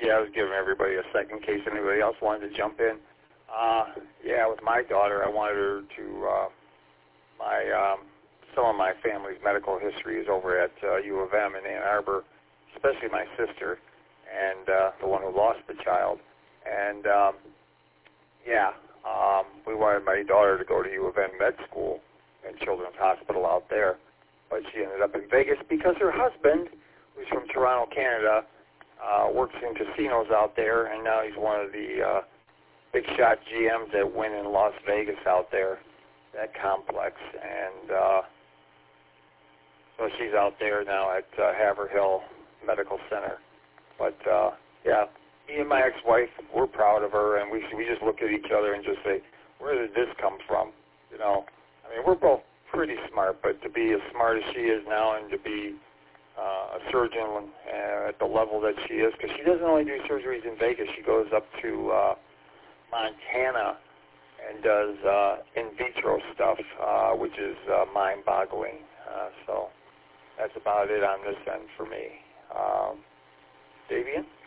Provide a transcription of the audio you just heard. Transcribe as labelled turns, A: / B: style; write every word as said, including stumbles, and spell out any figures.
A: Yeah, I was giving everybody a second in case anybody else wanted to jump in. Uh, yeah, with my daughter, I wanted her to, uh, my, um, some of my family's medical history is over at uh, U of M in Ann Arbor, especially my sister and uh, the one who lost the child. And, um, yeah, um, we wanted my daughter to go to U of M med school and Children's Hospital out there, but she ended up in Vegas because her husband, who's from Toronto, Canada, uh, works in casinos out there, and now he's one of the uh, big shot G Ms that win in Las Vegas out there, that complex. And uh, so she's out there now at uh, Haverhill Medical Center. But, uh, yeah, me and my ex-wife, we're proud of her, and we we just look at each other and just say, where did this come from? You know, I mean, we're both pretty smart, but to be as smart as she is now and to be uh, a surgeon uh, at the level that she is, because she doesn't only do surgeries in Vegas, she goes up to uh, Montana and does uh, in vitro stuff, uh, which is uh, mind-boggling. Uh, so that's about it on this end for me. Um, Davian?